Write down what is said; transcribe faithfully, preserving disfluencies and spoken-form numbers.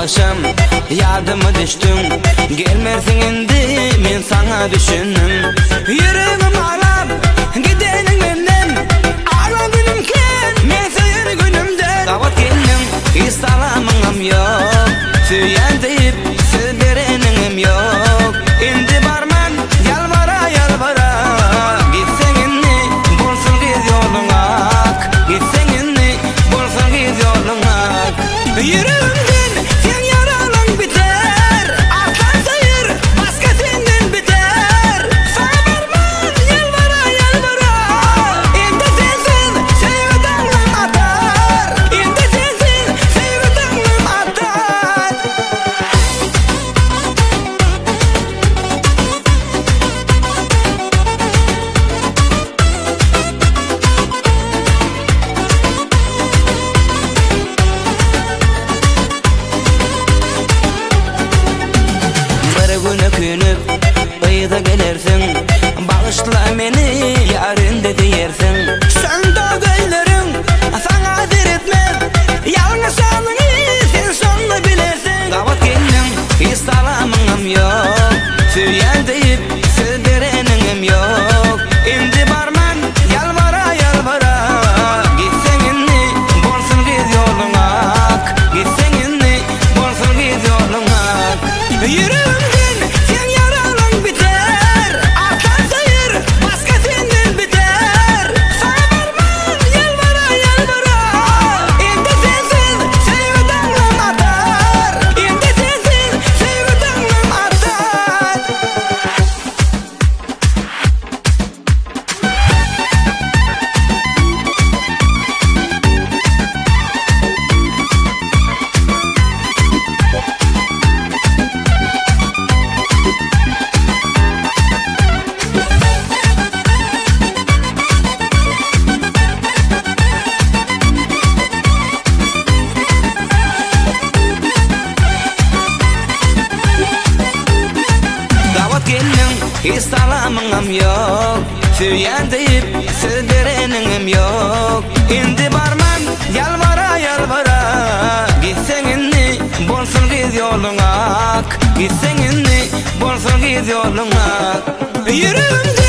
akşam yadıma düştün. Gelmersin indi men sana düşündüm. Yüreğim ağlam gidenin benden. Ağlam günümken men sayır günümden. Davat geldim istalamım yok. Süyen deyip söz verenim yok. İndi barman yalvara yalvara. Gitsen inni bulsun giz yolun ak. Gitsen inni bulsun giz yolun ak. Yüreğimden sen yaralan biter. Arkan sayır başka senden biter. Sana barman yalvara yalvara. İndi sensin sevdanım atar. İndi sensin sevdanım atar. Künüp bayıda gelirsin. Bağışla beni yarın dedi yersin. Sen dağayların sana diretmem. Yalnız sanını sen sonunu bilersin. Davat geldim istalamım yok. Süyen deyip söz verenim yok. İndi barman yalvara yalvara. Gitsen inni bolsun giz yolun ak. Gitsen inni bolsun giz yolun ak. Yüreğimden sen yaralan biter. Arkan sayır başka senden biter. Sana barman yalvara yalvara. İndi sensin sevdanım atar. İndi sensin sevdanım atar. İstalamım yok. Süyen deyip söz verenim yok. İndi barman yalvara yalvara. Gitsen inni bolsun giz yolun ak. Gitsen inni bolsun giz yolun ak. Yüreğimde